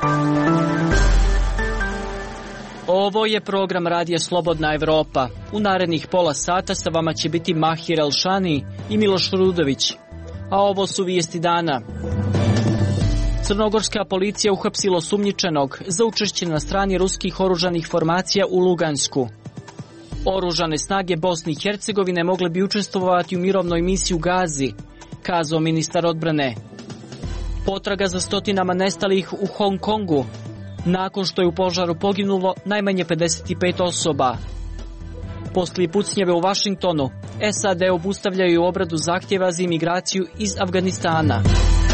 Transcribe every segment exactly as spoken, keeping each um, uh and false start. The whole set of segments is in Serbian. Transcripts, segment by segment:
Ovo je program Radija Slobodna Evropa. U narednih pola sata sa vama će biti Mahir Elšani i Miloš Rudović. A ovo su vijesti dana. Crnogorska policija uhapsila osumnjičenog za učešće na strani ruskih oružanih formacija u Lugansku. Oružane snage Bosne i Hercegovine mogle bi učestvovati u mirovnoj misiji u Gazi, kazao ministar odbrane. Potraga za stotinama nestalih u Hong Kongu, nakon što je u požaru poginulo najmanje pedeset pet osoba. Poslije pucnjeve u Vašingtonu, S A D obustavljaju obradu zahtjeva za imigraciju iz Afganistana.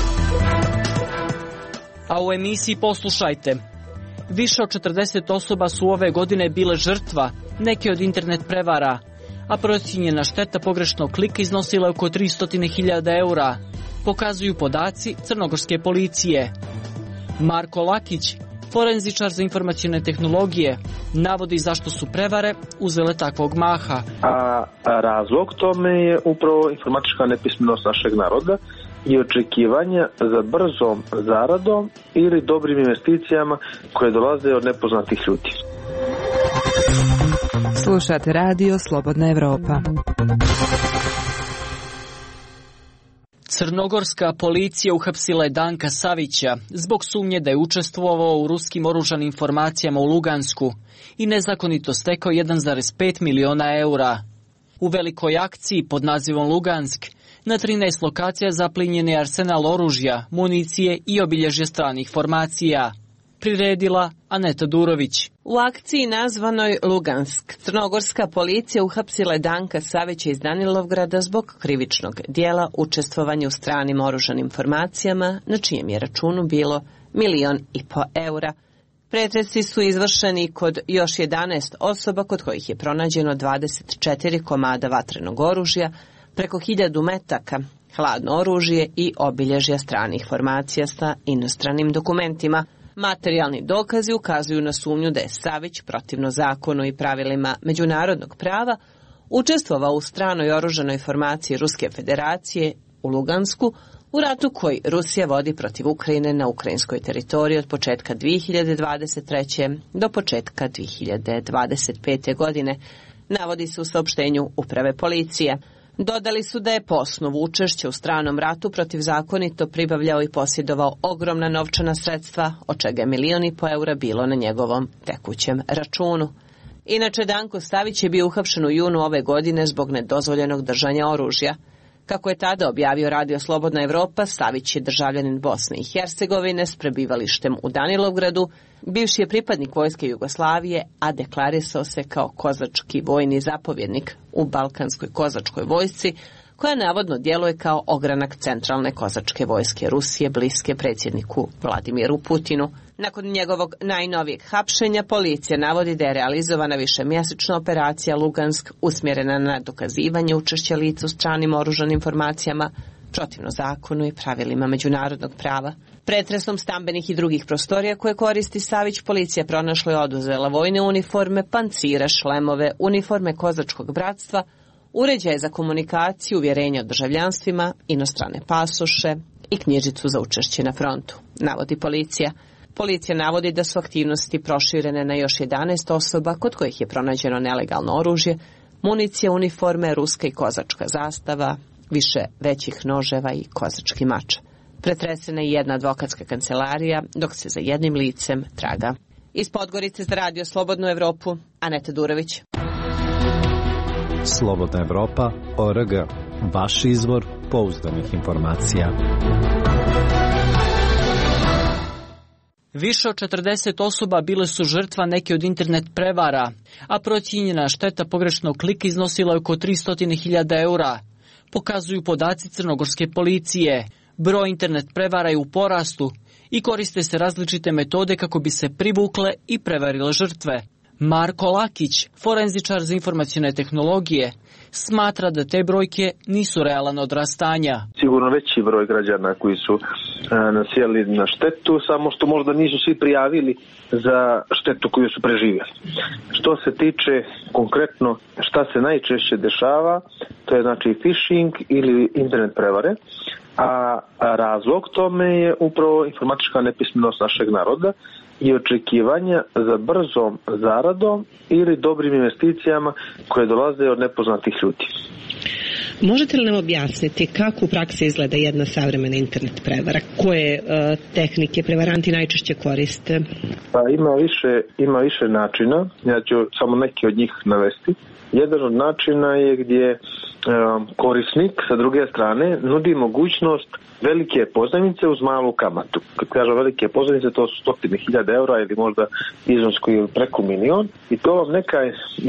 A u emisiji poslušajte. Više od četrdeset osoba su ove godine bile žrtva neke od internet prevara, a procijenjena šteta pogrešnog klika iznosila je oko tristo hiljada eura, pokazuju podaci crnogorske policije. Marko Lakić, forenzičar za informacione tehnologije, navodi zašto su prevare uzele takvog maha. A razlog tome je upravo informatička nepismenost našeg naroda i očekivanja za brzom zaradom ili dobrim investicijama koje dolaze od nepoznatih ljudi. Slušate Radio Slobodna Evropa. Crnogorska policija uhapsila je Danka Savića zbog sumnje da je učestvovao u ruskim oružanim formacijama u Lugansku i nezakonito stekao jedan zarez pet miliona eura. U velikoj akciji pod nazivom Lugansk na trinaest lokacija zaplinjen je arsenal oružja, municije i obilježje stranih formacija. Priredila Aneta Durović. U akciji nazvanoj Lugansk, crnogorska policija uhapsila je Danka Savića iz Danilovgrada zbog krivičnog dijela učestvovanja u stranim oružanim formacijama, na čijem je računu bilo milion i po eura. Pretresi su izvršeni kod još jedanaest osoba kod kojih je pronađeno dvadeset četiri komada vatrenog oružja, preko hiljadu metaka, hladno oružje i obilježja stranih formacija sa inostranim dokumentima. Materijalni dokazi ukazuju na sumnju da je Savić, protivno zakonu i pravilima međunarodnog prava, učestvovao u stranoj oružanoj formaciji Ruske federacije u Lugansku u ratu koji Rusija vodi protiv Ukrajine na ukrajinskoj teritoriji od početka dvije hiljade dvadeset treće. do početka dvije hiljade dvadeset pete. godine, navodi se u saopštenju uprave policije. Dodali su da je po osnovu učešća u stranom ratu protivzakonito pribavljao i posjedovao ogromna novčana sredstva, od čega je milion i po eura bilo na njegovom tekućem računu. Inače, Danko Savić je bio uhapšen u junu ove godine zbog nedozvoljenog držanja oružja. Kako je tada objavio Radio Slobodna Evropa, Savić je državljanin Bosne i Hercegovine s prebivalištem u Danilovgradu, bivši je pripadnik vojske Jugoslavije, a deklarisao se kao kozački vojni zapovjednik u Balkanskoj kozačkoj vojsci, koja navodno djeluje kao ogranak centralne kozačke vojske Rusije bliske predsjedniku Vladimiru Putinu. Nakon njegovog najnovijeg hapšenja, policija navodi da je realizovana višemjesečna operacija Lugansk usmjerena na dokazivanje učešća lica u stranim oružanim formacijama, protivno zakonu i pravilima međunarodnog prava. Pretresom stambenih i drugih prostorija koje koristi Savić, policija pronašla i oduzela vojne uniforme, pancire, šlemove, uniforme kozačkog bratstva, uređaje za komunikaciju, uvjerenje o državljanstvima, inostrane pasoše i knjižicu za učešće na frontu, navodi policija. Policija navodi da su aktivnosti proširene na još jedanaest osoba kod kojih je pronađeno nelegalno oružje, municija, uniforme, ruska i kozačka zastava, više većih noževa i kozački mač. Pretresena je jedna advokatska kancelarija, dok se za jednim licem traga. Iz Podgorice za Radio Slobodnu Evropu, Aneta Durović. Slobodna Evropa, O R G. Vaš izvor pouzdanih informacija. Više od četrdeset osoba bile su žrtva neke od internet prevara, a procijenjena šteta pogrešnog klika iznosila je oko tristo hiljada eura, pokazuju podaci crnogorske policije. Broj internet prevara je u porastu i koriste se različite metode kako bi se privukle i prevarile žrtve. Marko Lakić, forenzičar za informacione tehnologije, smatra da te brojke nisu realan odraz stanja. Sigurno veći broj građana koji su e, nasjeli na štetu, samo što možda nisu svi prijavili za štetu koju su preživjeli. Što se tiče konkretno šta se najčešće dešava, to je znači phishing ili internet prevare. A razlog tome je upravo informatička nepismenost našeg naroda i očekivanja za brzom zaradom ili dobrim investicijama koje dolaze od nepoznatih ljudi. Možete li nam objasniti kako u praksi izgleda jedna savremena internet prevara? Koje uh, tehnike prevaranti najčešće koriste? Pa ima više, ima više načina, ja ću samo neki od njih navesti. Jedan od načina je gdje um, korisnik sa druge strane nudi mogućnost velike pozajmice uz malu kamatu. Kad kažem velike pozajmice, to su stotine hiljada eura ili možda iznos koji je preko milion, i to vam neka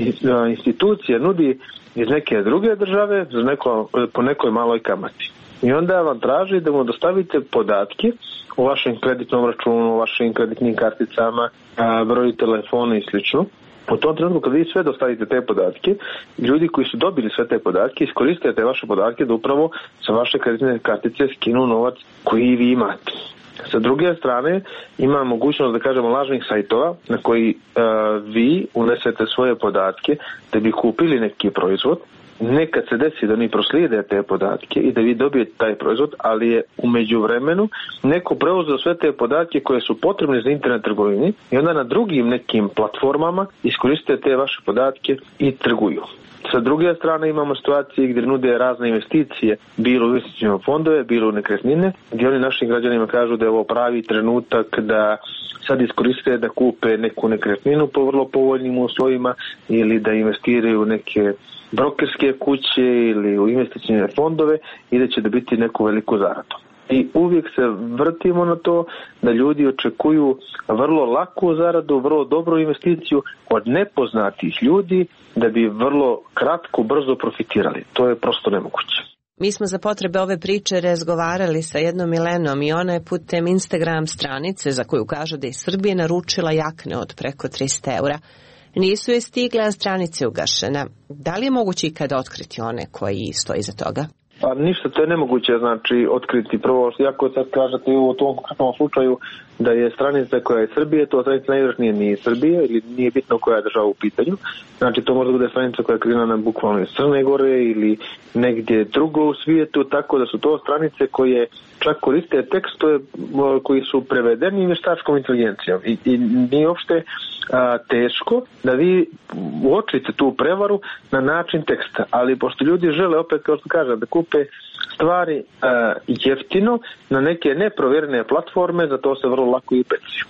institucija nudi iz neke druge države za neko, po nekoj maloj kamati. I onda vam traži da mu dostavite podatke o vašem kreditnom računu, o vašim kreditnim karticama, broju telefona i slično. U tom trenutku kad vi sve dostavite te podatke, ljudi koji su dobili sve te podatke iskoriste te vaše podatke da upravo sa vaše kreditne kartice skinu novac koji vi imate. Sa druge strane ima mogućnost, da kažemo, lažnih sajtova na koji uh, vi unesete svoje podatke da bi kupili neki proizvod. Nekad se desi da oni proslijede te podatke i da vi dobijete taj proizvod, ali je u međuvremenu neko preuzeo sve te podatke koje su potrebne za internet trgovini i onda na drugim nekim platformama iskoriste te vaše podatke i trguju. Sa druge strane imamo situacije gdje nude razne investicije, bilo u investicijne fondove, bilo u nekretnine, gdje oni našim građanima kažu da je ovo pravi trenutak da sad iskoriste da kupe neku nekretninu po vrlo povoljnim uslovima ili da investiraju u neke brokerske kuće ili u investicijne fondove i da će dobiti neku veliku zaradu. I uvijek se vrtimo na to da ljudi očekuju vrlo laku zaradu, vrlo dobru investiciju od nepoznatih ljudi da bi vrlo kratko, brzo profitirali. To je prosto nemoguće. Mi smo za potrebe ove priče razgovarali sa jednom Milenom i ona je putem Instagram stranice, za koju kažu da je iz Srbije, naručila jakne od preko tristo eura. Nisu je stigle, a stranice ugašena. Da li je moguće ikada otkriti one koji stoji iza toga? Pa ništa, to je nemoguće, znači otkriti. Prvo, jako sad kažete u tom konkretnom slučaju da je stranica koja je iz Srbije, to stranica najvjerojatnije nije iz Srbije ili nije bitno koja je država u pitanju. Znači to može bude stranica koja je kreirana bukvalno iz Crne Gore ili negdje drugo u svijetu, tako da su to stranice koje čak koriste tekstove koji su prevedeni vještačkom inteligencijom i, i nije uopšte a, teško da vi uočite tu prevaru na način teksta, ali pošto ljudi žele, opet kao što kažem, da kupe stvari a, jeftino na neke neprovjerene platforme, za to se vrlo lako i upeciju.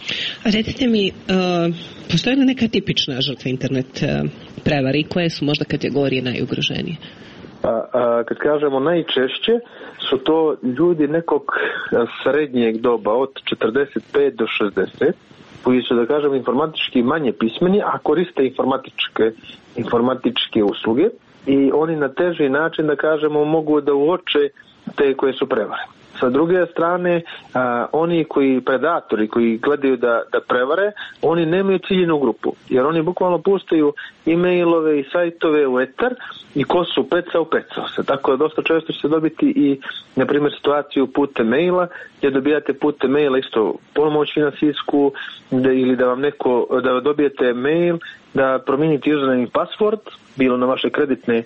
Recite mi, uh, postoje li neka tipična žrtva internet uh, prevari i koje su možda kategorije najugroženije? A, a, kad kažemo najčešće, su to ljudi nekog srednjeg doba od četrdeset pet do šezdeset, koji su, da kažem, informatički manje pismeni, a koriste informatičke, informatičke usluge i oni na teži način, da kažemo, mogu da uoče te koje su prevare. Sa druge strane, a, oni koji predatori, koji gledaju da, da prevare, oni nemaju ciljenu grupu, jer oni bukvalno pustaju e-mailove i sajtove u etar i ko su pecao, pecao se. Tako da dosta često će se dobiti i, na primjer, situaciju putem maila, gdje dobijate putem maila isto pomoć finansijsku da, ili da vam neko, da dobijete mail da promijenite username i password, bilo na vaše kreditne,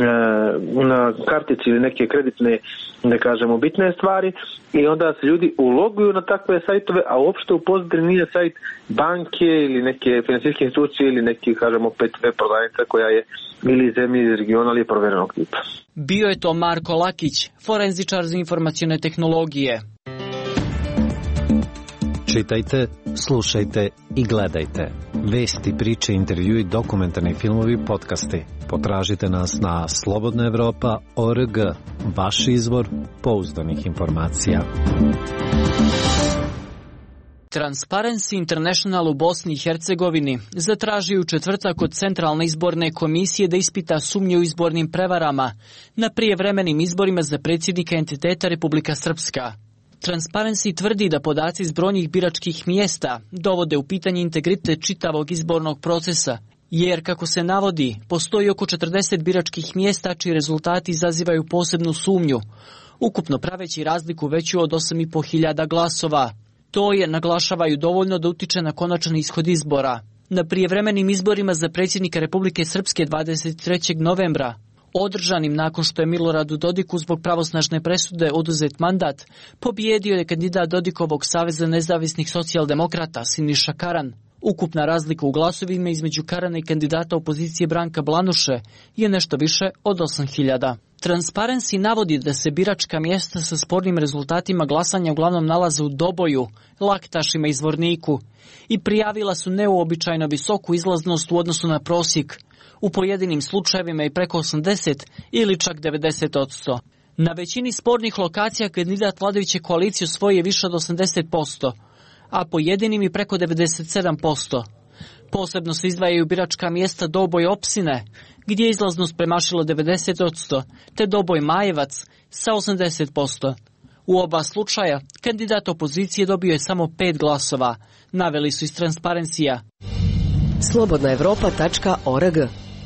na kartici ili neke kreditne, da kažemo, bitne stvari, i onda se ljudi uloguju na takve sajtove, a uopšte u pozadini nije sajt banke ili neke finansijske institucije ili neki, kažemo, pet web prodavnica koja je ili iz zemlje iz regiona ili provjerenog tipa. Bio je to Marko Lakić, forenzičar za informacione tehnologije. Čitajte, slušajte i gledajte. Vesti, priče, intervjui, dokumentarni filmovi, podcasti. Potražite nas na slobodna evropa tačka org, vaš izvor pouzdanih informacija. Transparency International u Bosni i Hercegovini zatražio u četvrtak od Centralne izborne komisije da ispita sumnje u izbornim prevarama na prijevremenim izborima za predsjednika entiteta Republika Srpska. Transparency tvrdi da podaci iz brojnih biračkih mjesta dovode u pitanje integritet čitavog izbornog procesa, jer, kako se navodi, postoji oko četrdeset biračkih mjesta čiji rezultati izazivaju posebnu sumnju, ukupno praveći razliku veću od osam i po hiljada glasova. To je, naglašavaju, dovoljno da utiče na konačan ishod izbora. Na prijevremenim izborima za predsjednika Republike Srpske dvadeset trećeg novembra Održanim nakon što je Miloradu Dodiku zbog pravosnažne presude oduzet mandat, pobijedio je kandidat Dodikovog Saveza nezavisnih socijaldemokrata Siniša Karan. Ukupna razlika u glasovima između Karana i kandidata opozicije Branka Blanuše je nešto više od osam hiljada. Transparency navodi da se biračka mjesta sa spornim rezultatima glasanja uglavnom nalaze u Doboju, Laktašima i Zvorniku i prijavila su neuobičajno visoku izlaznost u odnosu na prosjek, u pojedinim slučajevima i preko osamdeset ili čak devedeset posto. Na većini spornih lokacija kandidat vladajuće koalicije osvojio više od osamdeset posto, a pojedinim i preko devedeset sedam posto. Posebno se izdvajaju biračka mjesta Doboj Opsine, gdje je izlaznost premašila devedeset posto, te Doboj Majevac sa osamdeset posto. U oba slučaja kandidat opozicije dobio je samo pet glasova, naveli su iz Transparencija. slobodna evropa tačka org.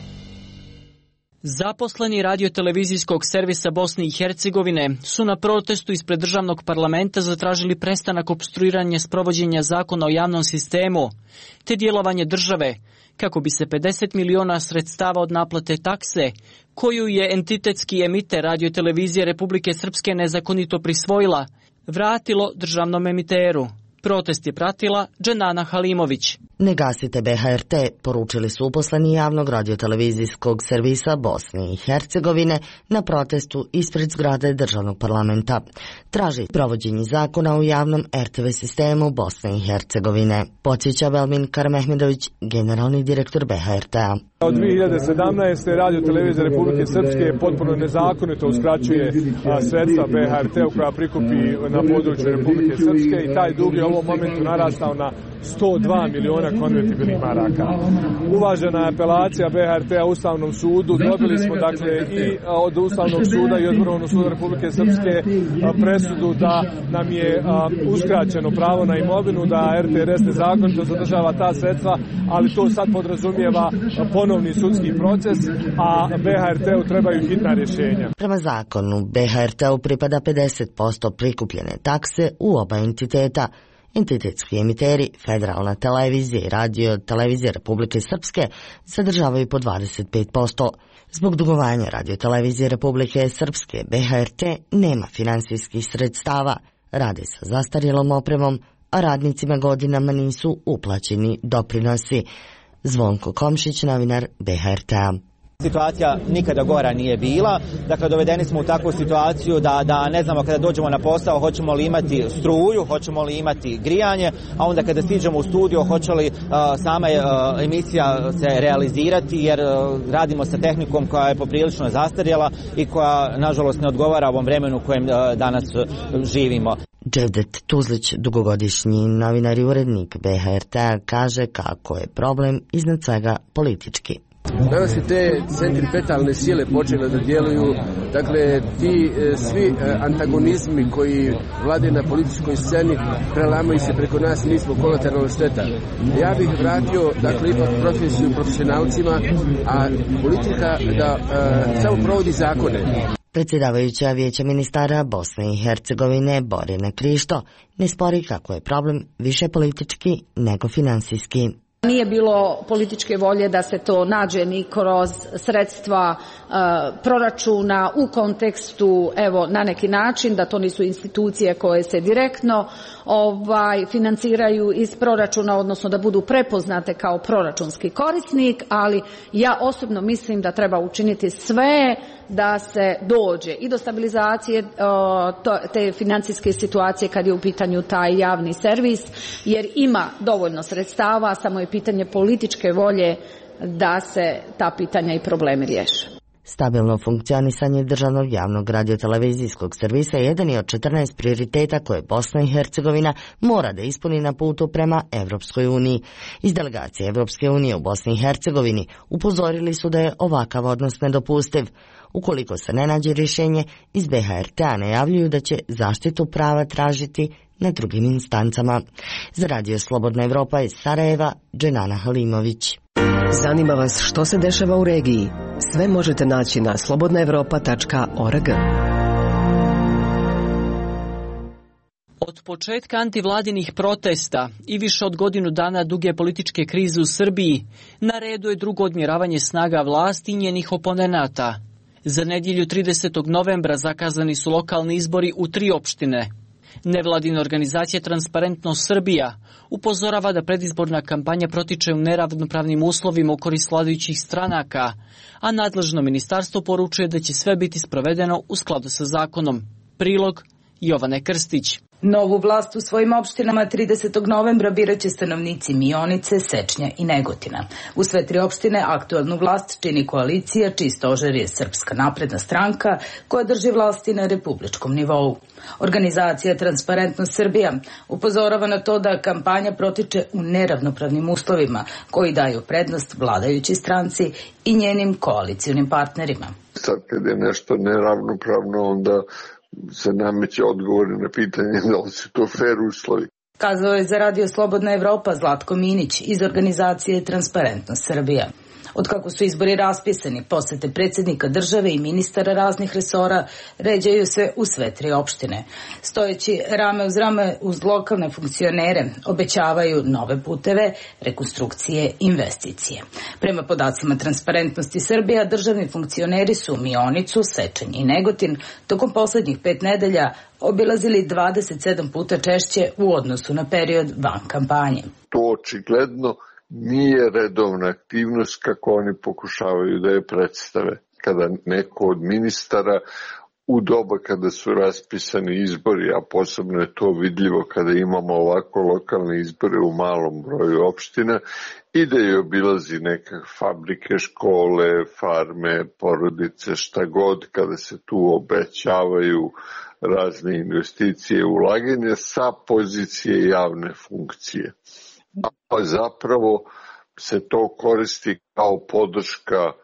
Zaposleni radiotelevizijskog servisa Bosne i Hercegovine su na protestu ispred državnog parlamenta zatražili prestanak opstruiranja sprovođenja zakona o javnom sistemu, te djelovanje države, kako bi se pedeset miliona sredstava od naplate takse, koju je entitetski emiter radiotelevizije Republike Srpske nezakonito prisvojila, vratilo državnom emiteru. Protest je pratila Dženana Halimović. Ne gasite B H R T, poručili su uposleni javnog radiotelevizijskog servisa Bosne i Hercegovine na protestu ispred zgrade državnog parlamenta. Traži provođenje zakona u javnom R T V sistemu Bosne i Hercegovine. Podsjeća Belmin Karamehmedović, generalni direktor B H R T-a. Od dvije hiljade sedamnaeste. radiotelevizija Republike Srpske potpuno nezakonito uskraćuje sredstva B H R T-u koja prikupi na području Republike Srpske i taj dug je u ovom momentu narastao na sto dva miliona konvertibilnih maraka. Uvažena je apelacija B H R T-a Ustavnom sudu. Dobili smo dakle i od Ustavnog suda i od Vrhovnog suda Republike Srpske presudu da nam je uskraćeno pravo na imovinu, da R T R S nezakonito zadržava ta sredstva, ali to sad podrazumijeva ponovni sudski proces, a B H R T-u trebaju hitna rješenja. Prema zakonu, B H R T-u pripada pedeset posto prikupljene takse u oba entiteta. Entitetski emiteri, Federalna televizija i Radio televizija Republike Srpske sadržavaju po dvadeset pet posto. Zbog dugovanja Radio televizije Republike Srpske, B H R T nema finansijskih sredstava, radi sa zastarjelom opremom, a radnicima godinama nisu uplaćeni doprinosi. Zvonko Komšić, novinar B H R T-a. Situacija nikada gora nije bila, dakle dovedeni smo u takvu situaciju da, da ne znamo kada dođemo na posao hoćemo li imati struju, hoćemo li imati grijanje, a onda kada stiđemo u studio hoće li uh, sama uh, emisija se realizirati jer uh, radimo sa tehnikom koja je poprilično zastarjela i koja nažalost ne odgovara ovom vremenu u kojem uh, danas uh, živimo. Dževdet Tuzlić, dugogodišnji novinar i urednik B H R T-a, kaže kako je problem iznad svega politički. Danas su te centripetalne sile počele da djeluju, dakle ti e, svi e, antagonizmi koji vlade na političkoj sceni prelamaju se preko nas, mi smo kolateralna šteta. Ja bih vratio, dakle, ipak profesiju profesionalcima, a politika da e, samo provodi zakone. Predsjedavajuća Vijeća ministara Bosne i Hercegovine Borjana Krišto ne spori kako je problem više politički nego finansijski. Nije bilo političke volje da se to nađe ni kroz sredstva e, proračuna u kontekstu, evo, na neki način, da to nisu institucije koje se direktno ovaj, financiraju iz proračuna, odnosno da budu prepoznate kao proračunski korisnik, ali ja osobno mislim da treba učiniti sve da se dođe i do stabilizacije o, to, te financijske situacije kad je u pitanju taj javni servis, jer ima dovoljno sredstava, samo je pitanje političke volje da se ta pitanja i problemi riješe. Stabilno funkcionisanje državnog javnog radiotelevizijskog servisa je jedan od četrnaest prioriteta koje Bosna i Hercegovina mora da ispuni na putu prema Evropskoj uniji. Iz delegacije Evropske unije u Bosni i Hercegovini upozorili su da je ovakav odnos nedopustiv. Ukoliko se ne nađe rješenje, iz B H R T-a najavljuju da će zaštitu prava tražiti na drugim instancama. Za Radio Slobodna Evropa iz Sarajeva, Dženana Halimović. Zanima vas što se dešava u regiji? Sve možete naći na slobodna evropa tačka org. Od početka antivladinih protesta i više od godinu dana duge političke krize u Srbiji, na redu je drugo odmjeravanje snaga vlasti i njenih oponenata. Za nedjelju tridesetog novembra zakazani su lokalni izbori u tri opštine. Nevladina organizacija Transparentnost Srbija upozorava da predizborna kampanja protiče u neravnopravnim uslovima u korist vladajućih stranaka, a nadležno ministarstvo poručuje da će sve biti sprovedeno u skladu sa zakonom. Prilog Jovane Krstić. Novu vlast u svojim opštinama tridesetog novembra biraće stanovnici Mionice, Sečnja i Negotina. U sve tri opštine aktuelnu vlast čini koalicija čiji stožer je Srpska napredna stranka koja drži vlasti na republičkom nivou. Organizacija Transparentnost Srbija upozorava na to da kampanja protiče u neravnopravnim uslovima koji daju prednost vladajućoj stranci i njenim koalicionim partnerima. Sad kad je nešto neravnopravno, onda se nameće odgovori na pitanje da li su to fair uslovi. Kazao je za Radio Slobodna Evropa Zlatko Minić iz organizacije Transparentnost Srbija. Od kako su izbori raspisani, posete predsjednika države i ministara raznih resora ređaju se u sve tri opštine. Stojeći rame uz rame uz lokalne funkcionere obećavaju nove puteve, rekonstrukcije, investicije. Prema podacima Transparentnosti Srbija, državni funkcioneri su Mionicu, Sečanj i Negotin tokom poslednjih pet nedelja obilazili dvadeset sedam puta češće u odnosu na period van kampanje. To očigledno nije redovna aktivnost kako oni pokušavaju da je predstave. Kada neko od ministara u doba kada su raspisani izbori, a posebno je to vidljivo kada imamo ovako lokalne izbore u malom broju opština, ide i obilazi neke fabrike, škole, farme, porodice, šta god, kada se tu obećavaju razne investicije, ulaganja sa pozicije javne funkcije. A zapravo se to koristi kao podrška a,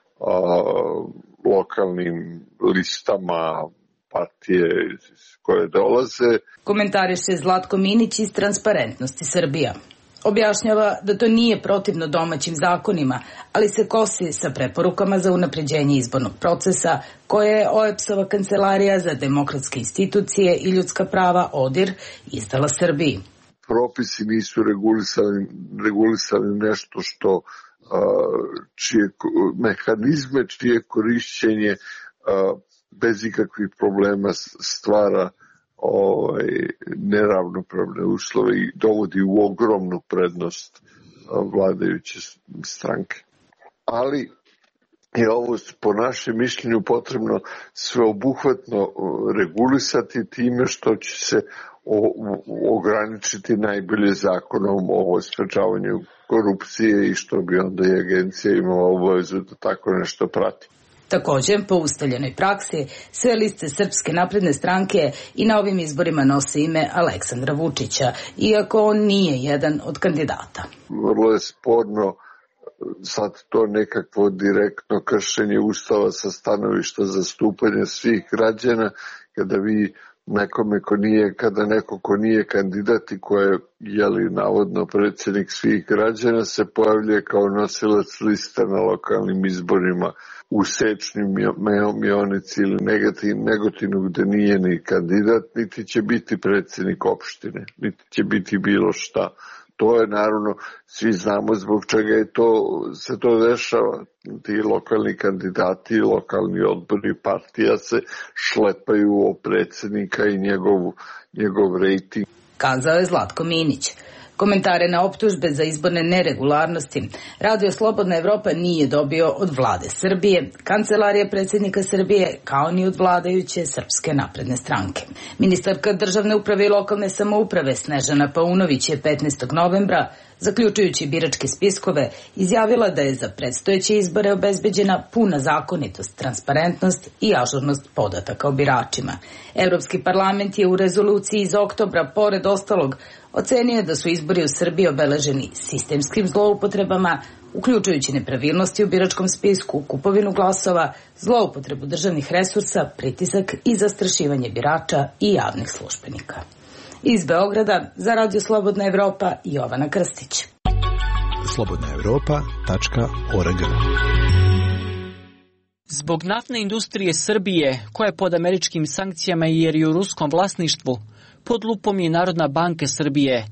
lokalnim listama partije koje dolaze. Komentariše Zlatko Minić iz Transparentnosti Srbija. Objašnjava da to nije protivno domaćim zakonima, ali se kosi sa preporukama za unapređenje izbornog procesa koje je O E P S-ova Kancelarija za demokratske institucije i ljudska prava ODIR izdala Srbiji. Propisi nisu regulisali, regulisali nešto što a, čije mehanizme, čije korišćenje a, bez ikakvih problema stvara ovaj, neravnopravne uslove i dovodi u ogromnu prednost a, vladajuće stranke. Ali je ovo po našem mišljenju potrebno sveobuhvatno regulisati time što će se O, ograničiti najbolje zakonom o sprečavanju korupcije i što bi onda i agencija imala obavezu da tako nešto prati. Također, po ustaljenoj praksi, sve liste Srpske napredne stranke i na ovim izborima nose ime Aleksandra Vučića, iako on nije jedan od kandidata. Vrlo je sporno sad to nekakvo direktno kršenje Ustava sa stanovišta zastupanja svih građana, kada vi nekome ko nije, kada neko ko nije kandidat i ko je, jeli, navodno predsjednik svih građana, se pojavljuje kao nosilac liste na lokalnim izborima u Sečnju, Mionici ili Negotinu, gde nije ni kandidat, niti će biti predsjednik opštine, niti će biti bilo šta. To je naravno, svi znamo zbog čega je to, se to dešava. Ti lokalni kandidati, lokalni odbori partija se šlepaju o predsjednika i njegov, njegov rejting. Kazao je Zlatko Minić. Komentare na optužbe za izborne neregularnosti Radio Slobodna Evropa nije dobio od vlade Srbije, Kancelarije predsjednika Srbije, kao ni od vladajuće Srpske napredne stranke. Ministarka državne uprave i lokalne samouprave Snežana Paunović je petnaestog novembra, zaključujući biračke spiskove, izjavila da je za predstojeće izbore obezbeđena puna zakonitost, transparentnost i ažurnost podataka o biračima. Evropski parlament je u rezoluciji iz oktobra, pored ostalog, ocenio da su izbori u Srbiji obeleženi sistemskim zloupotrebama, uključujući nepravilnosti u biračkom spisku, kupovinu glasova, zloupotrebu državnih resursa, pritisak i zastrašivanje birača i javnih službenika. Iz Beograda za Radio Slobodna Evropa, Jovana Krstić. slobodna evropa tačka org. Zbog naftne industrije Srbije, koja je pod američkim sankcijama jer je u ruskom vlasništvu, pod lupom je Narodna banka Srbije.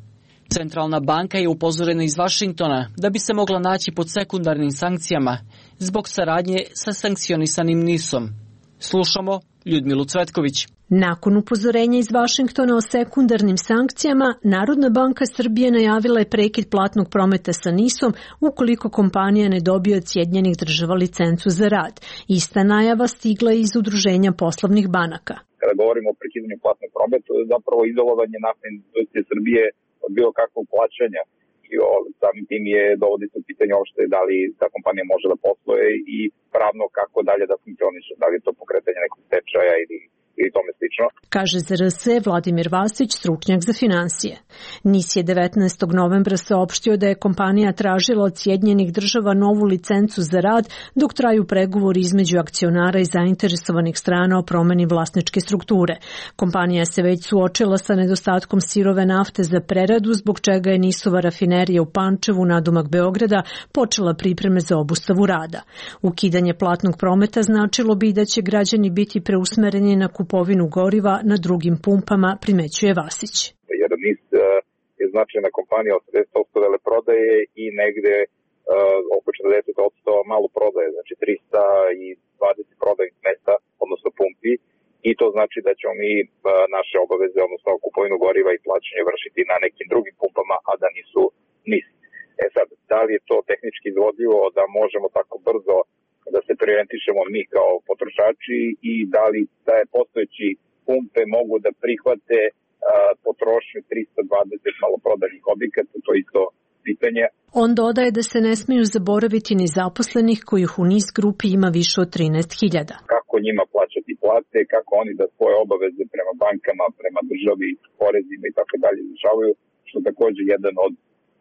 Centralna banka je upozorena iz Vašingtona da bi se mogla naći pod sekundarnim sankcijama zbog saradnje sa sankcionisanim nisom. Slušamo Ljudmilu Cvetković. Nakon upozorenja iz Vašingtona o sekundarnim sankcijama, Narodna banka Srbije najavila je prekid platnog prometa sa nisom ukoliko kompanija ne dobije od Sjedinjenih država licencu za rad. Ista najava stigla je iz Udruženja poslovnih banaka. Kada govorimo o prekidanju platnog prometa, to je zapravo izolovanje naftne industrije Srbije od bilo kakvog plaćanja. I o, samim tim je dovodi se u pitanje uopšte da li ta kompanija može da posluje i pravno kako dalje da funkcioniše, da li je to pokretanje nekog stečaja ili i tome slično. Kaže Z R S Vladimir Vasić, stručnjak za finansije. N I S je devetnaestog novembra saopštio da je kompanija tražila od Sjedinjenih država novu licencu za rad dok traju pregovori između akcionara i zainteresovanih strana o promeni vlasničke strukture. Kompanija se već suočila sa nedostatkom sirove nafte za preradu, zbog čega je NIS-ova rafinerija u Pančevu nadomak Beograda počela pripreme za obustavu rada. Ukidanje platnog prometa značilo bi da će građani biti preusmereni na kupovinu goriva na drugim pumpama, primećuje Vasić. Jer N I S je značajna kompanija, osamdeset posto veleprodaje i negde uh, oko četrdeset posto malo prodaje, znači trista dvadeset prodajnih mesta, odnosno pumpi, i to znači da ćemo mi uh, naše obaveze, odnosno kupovinu goriva i plaćanje vršiti na nekim drugim pumpama, a da nisu N I S. E sad, da li je to tehnički izvodljivo da možemo tako brzo da se preorijentišemo mi kao potrošači i da li da je postojeći pumpe mogu da prihvate a, potrošnju trista dvadeset maloprodajnih objekata, to je isto pitanje. On dodaje da se ne smiju zaboraviti ni zaposlenih kojih u N I S grupi ima više od trinaest hiljada. Kako njima plaćati plate, kako oni da svoje obaveze prema bankama, prema državi, porezima i tako dalje izvršavaju, što takođe jedan od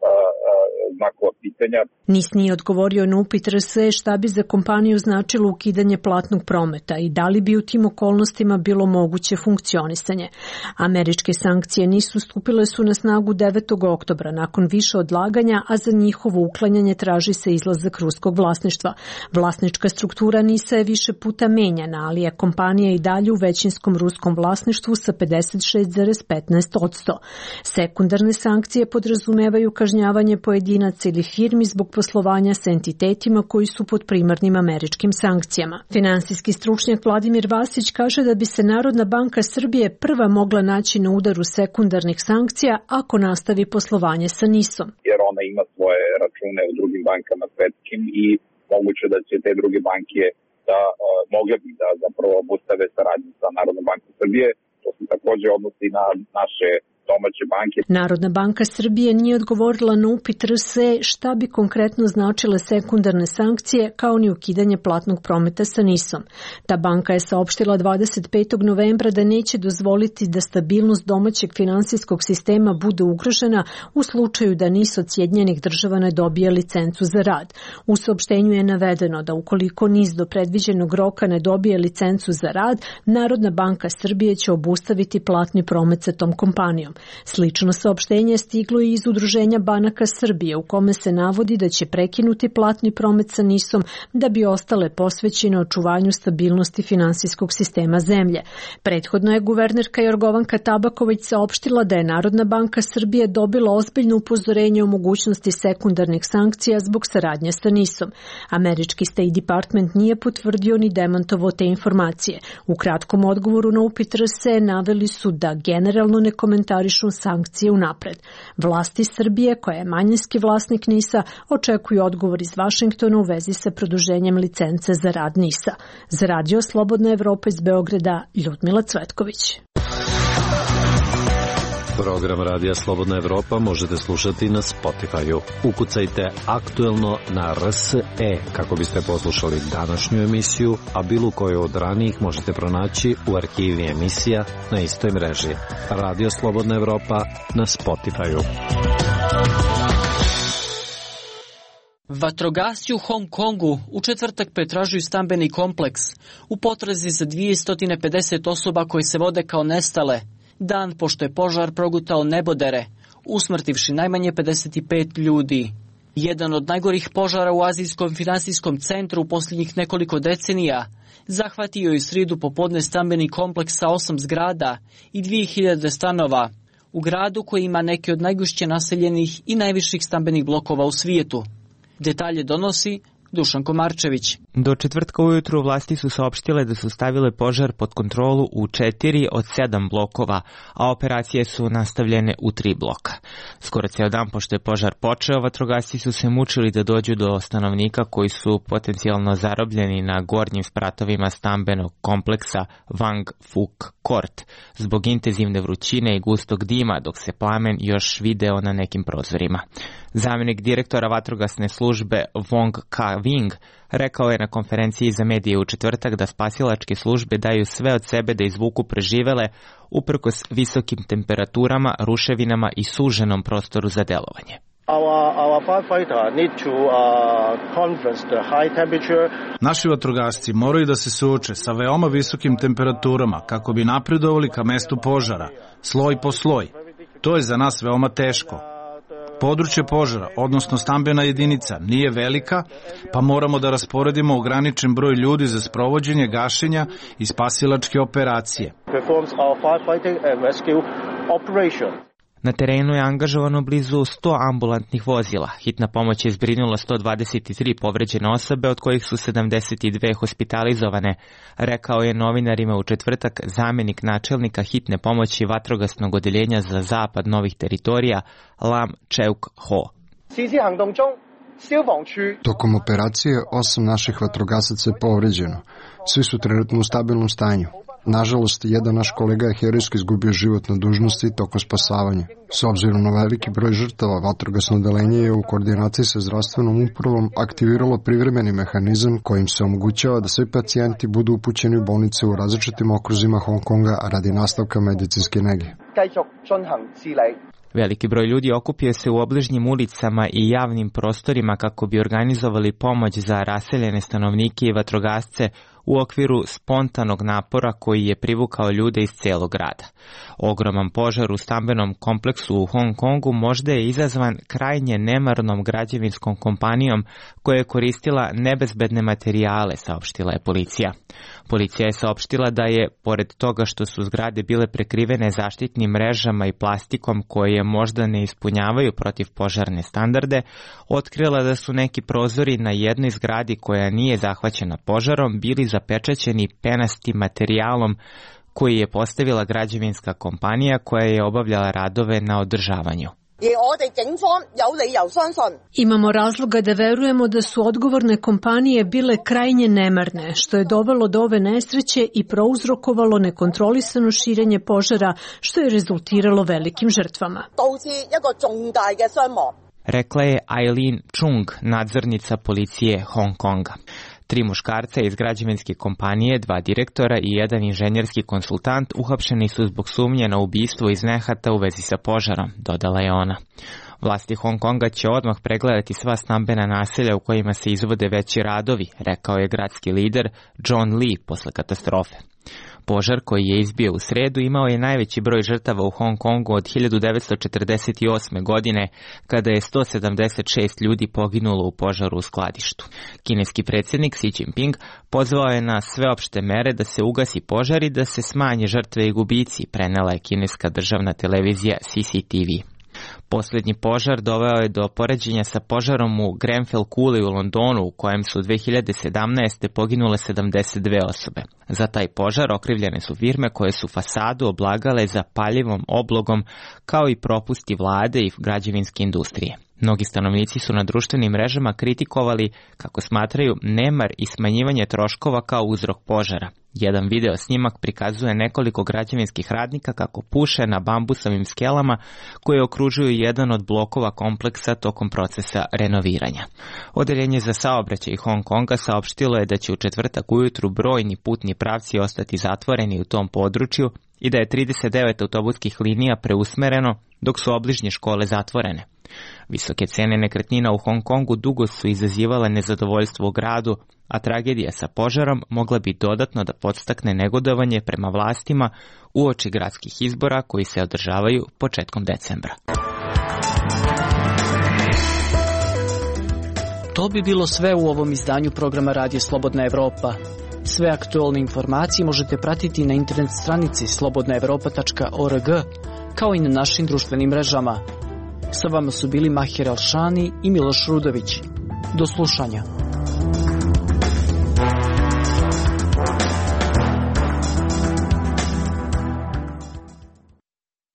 znakova pitanja. N I S nije odgovorio na upit R S E šta bi za kompaniju značilo ukidanje platnog prometa i da li bi u tim okolnostima bilo moguće funkcionisanje. Američke sankcije N I S-u stupile su na snagu devetog oktobra nakon više odlaganja, a za njihovo uklanjanje traži se izlazak ruskog vlasništva. Vlasnička struktura N I S-a je više puta menjana, ali je kompanija i dalje u većinskom ruskom vlasništvu sa pedeset šest zarez petnaest posto. Sekundarne sankcije podrazumevaju kažnjavanje pojedinaca ili firmi zbog poslovanja sa entitetima koji su pod primarnim američkim sankcijama. Finansijski stručnjak Vladimir Vasić kaže da bi se Narodna banka Srbije prva mogla naći na udaru sekundarnih sankcija ako nastavi poslovanje sa N I S-om. Jer ona ima svoje račune u drugim bankama svetskim i moguće da će te druge banke da uh, mogle bi da zapravo obustave saradnju sa Narodnom bankom Srbije. To se takođe odnosi na naše domaće banke. Narodna banka Srbije nije odgovorila na upit R S E šta bi konkretno značile sekundarne sankcije kao ni ukidanje platnog prometa sa N I S-om. Ta banka je saopštila dvadeset petog novembra da neće dozvoliti da stabilnost domaćeg finansijskog sistema bude ugrožena u slučaju da N I S od Sjedinjenih država ne dobije licencu za rad. U saopštenju je navedeno da ukoliko N I S do predviđenog roka ne dobije licencu za rad, Narodna banka Srbije će obustaviti platni promet sa tom kompanijom. Slično saopštenje je stiglo i iz Udruženja banaka Srbije u kome se navodi da će prekinuti platni promet sa N I S-om da bi ostale posvećene očuvanju stabilnosti finansijskog sistema zemlje. Prethodno je guvernerka Jorgovanka Tabaković saopštila da je Narodna banka Srbije dobila ozbiljno upozorenje o mogućnosti sekundarnih sankcija zbog saradnje sa N I S-om. Američki State Department nije potvrdio ni demantovao te informacije. U kratkom odgovoru na upit R S E naveli su da generalno ne komentarišu sankcije unapred. Vlasti Srbije, koja je manjinski vlasnik N I S-a, očekuju odgovor iz Vašingtona u vezi sa produženjem licence za rad N I S-a. Za Radio Slobodna Evropa iz Beograda, Ljudmila Cvetković. Program Radija Slobodna Evropa možete slušati na Spotify-u. Ukucajte aktuelno na R S E kako biste poslušali današnju emisiju, a bilo koju od ranijih možete pronaći u arhivi emisija na istoj mreži. Radio Slobodna Evropa na Spotify-u. Vatrogasci u Hong Kongu u četvrtak pretražuju stambeni kompleks u potrazi za dvesta pedeset osoba koje se vode kao nestale, dan pošto je požar progutao nebodere, usmrtivši najmanje pedeset pet ljudi. Jedan od najgorih požara u azijskom finansijskom centru u posljednjih nekoliko decenija zahvatio je u srijedu popodne stambeni kompleks sa osam zgrada i dvije hiljade stanova u gradu koji ima neke od najgušće naseljenih i najviših stambenih blokova u svijetu. Detalje donosi Dušan Komarčević. Do četvrtka ujutru vlasti su saopštile da su stavile požar pod kontrolu u četiri od sedam blokova, a operacije su nastavljene u tri bloka. Skoro ceo dan pošto je požar počeo, vatrogasci su se mučili da dođu do stanovnika koji su potencijalno zarobljeni na gornjim spratovima stambenog kompleksa Wang Fuk Court zbog intenzivne vrućine i gustog dima, dok se plamen još video na nekim prozorima. Zamjenik direktora vatrogasne službe Wong Ka-wing rekao je na konferenciji za medije u četvrtak da spasilačke službe daju sve od sebe da izvuku preživele uprkos visokim temperaturama, ruševinama i suženom prostoru za delovanje. Naši vatrogasci moraju da se suoče sa veoma visokim temperaturama kako bi napredovali ka mestu požara, sloj po sloj. To je za nas veoma teško. Područje požara, odnosno stambena jedinica, nije velika, pa moramo da rasporedimo ograničen broj ljudi za sprovođenje gašenja i spasilačke operacije. Na terenu je angažovano blizu sto ambulantnih vozila. Hitna pomoć je zbrinula sto dvadeset tri povređene osobe, od kojih su sedamdeset dve hospitalizovane, rekao je novinarima u četvrtak zamjenik načelnika hitne pomoći vatrogasnog odeljenja za zapad novih teritorija Lam Cheuk Ho. Tokom operacije osam naših vatrogasaca je povređeno. Svi su trenutno u stabilnom stanju. Nažalost, jedan naš kolega je herojski izgubio život na dužnosti tokom spasavanja. S obzirom na veliki broj žrtava, vatrogasno odeljenje je u koordinaciji sa zdravstvenom upravom aktiviralo privremeni mehanizam kojim se omogućava da svi pacijenti budu upućeni u bolnice u različitim okruzima Hong Konga radi nastavka medicinske nege. Veliki broj ljudi okupio se u obližnjim ulicama i javnim prostorima kako bi organizovali pomoć za raseljene stanovnike i vatrogasce u okviru spontanog napora koji je privukao ljude iz celog grada. Ogroman požar u stambenom kompleksu u Hong Kongu možda je izazvan krajnje nemarnom građevinskom kompanijom koja je koristila nebezbedne materijale, saopštila je policija. Policija je saopštila da je, pored toga što su zgrade bile prekrivene zaštitnim mrežama i plastikom koje možda ne ispunjavaju protivpožarne standarde, otkrila da su neki prozori na jednoj zgradi koja nije zahvaćena požarom bili zapečaćeni penastim materijalom koji je postavila građevinska kompanija koja je obavljala radove na održavanju. Imamo razloga da verujemo da su odgovorne kompanije bile krajnje nemarne, što je dovelo do ove nesreće i prouzrokovalo nekontrolisano širenje požara, što je rezultiralo velikim žrtvama. Rekla je Aileen Chung, nadzornica policije Hong Konga. Tri muškarca iz građevinske kompanije, dva direktora i jedan inženjerski konsultant uhapšeni su zbog sumnje na ubistvo iz nehata u vezi sa požarom, dodala je ona. Vlasti Hong Konga će odmah pregledati sva stambena naselja u kojima se izvode veći radovi, rekao je gradski lider John Lee posle katastrofe. Požar koji je izbio u sredu imao je najveći broj žrtava u Hong Kongu od hiljadu devetsto četrdeset osme. godine, kada je sto sedamdeset šest ljudi poginulo u požaru u skladištu. Kineski predsjednik Xi Jinping pozvao je na sveopšte mere da se ugasi požar i da se smanje žrtve i gubici, prenela je kineska državna televizija C C T V. Posljednji požar doveo je do poređenja sa požarom u Grenfell kuli u Londonu, u kojem su dve hiljade sedamnaeste. poginule sedamdeset dve osobe. Za taj požar okrivljene su firme koje su fasadu oblagale zapaljivom oblogom, kao i propusti vlade i građevinske industrije. Mnogi stanovnici su na društvenim mrežama kritikovali, kako smatraju, nemar i smanjivanje troškova kao uzrok požara. Jedan video snimak prikazuje nekoliko građevinskih radnika kako puše na bambusovim skelama koje okružuju jedan od blokova kompleksa tokom procesa renoviranja. Odeljenje za saobraćaj Hong Konga saopštilo je da će u četvrtak ujutru brojni putni pravci ostati zatvoreni u tom području i da je trideset devet autobuskih linija preusmereno dok su obližnje škole zatvorene. Visoke cene nekretnina u Hong Kongu dugo su izazivale nezadovoljstvo u gradu, a tragedija sa požarom mogla bi dodatno da podstakne negodovanje prema vlastima uoči gradskih izbora koji se održavaju početkom decembra. To bi bilo sve u ovom izdanju programa Radio Slobodna Evropa. Sve aktualne informacije možete pratiti na internet stranici slobodna evropa tačka org, kao i na našim društvenim mrežama. Sa vama su bili Mahir Alšani i Miloš Rudović. Do slušanja.